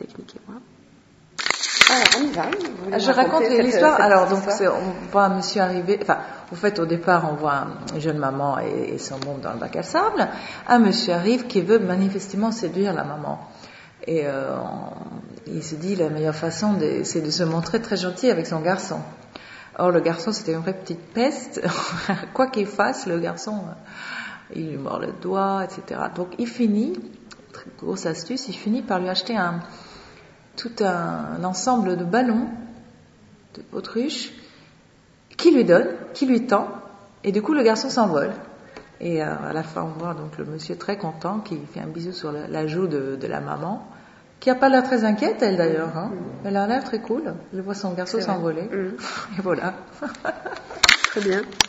technique et moi. Alors, on y va. Je raconte l'histoire. Alors, donc, on voit un monsieur arriver. Enfin, au fait, au départ, on voit une jeune maman et son môme dans le bac à sable. Un monsieur arrive qui veut manifestement séduire la maman. Et il se dit la meilleure façon, c'est de se montrer très gentil avec son garçon. Or, le garçon, c'était une vraie petite peste. Quoi qu'il fasse, le garçon, il lui mord le doigt, etc. Donc, il finit, très grosse astuce, il finit par lui acheter tout un ensemble de ballons d'autruche qui lui donne, qui lui tend, et du coup le garçon s'envole. Et à la fin on voit donc le monsieur très content qui fait un bisou sur la joue de la maman, qui a pas l'air très inquiète elle d'ailleurs, hein. Elle a l'air très cool. Je vois son garçon s'envoler. Et voilà. Très bien.